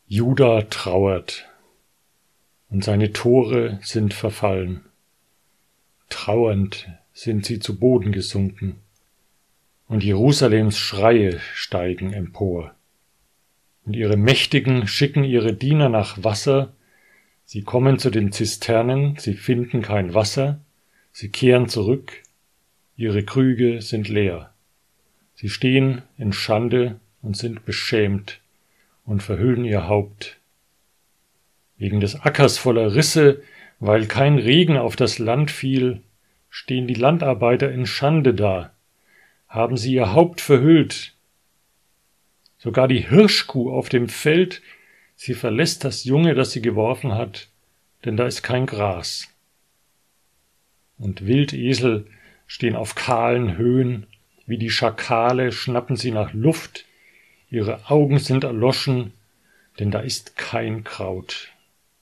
Juda trauert, und seine Tore sind verfallen. Trauernd sind sie zu Boden gesunken, und Jerusalems Schreie steigen empor. Und ihre Mächtigen schicken ihre Diener nach Wasser, sie kommen zu den Zisternen, sie finden kein Wasser, sie kehren zurück, ihre Krüge sind leer. Sie stehen in Schande und sind beschämt und verhüllen ihr Haupt. Wegen des Ackers voller Risse, weil kein Regen auf das Land fiel, stehen die Landarbeiter in Schande da, haben sie ihr Haupt verhüllt. Sogar die Hirschkuh auf dem Feld, sie verlässt das Junge, das sie geworfen hat, denn da ist kein Gras. Und Wildesel stehen auf kahlen Höhen, wie die Schakale schnappen sie nach Luft, ihre Augen sind erloschen, denn da ist kein Kraut.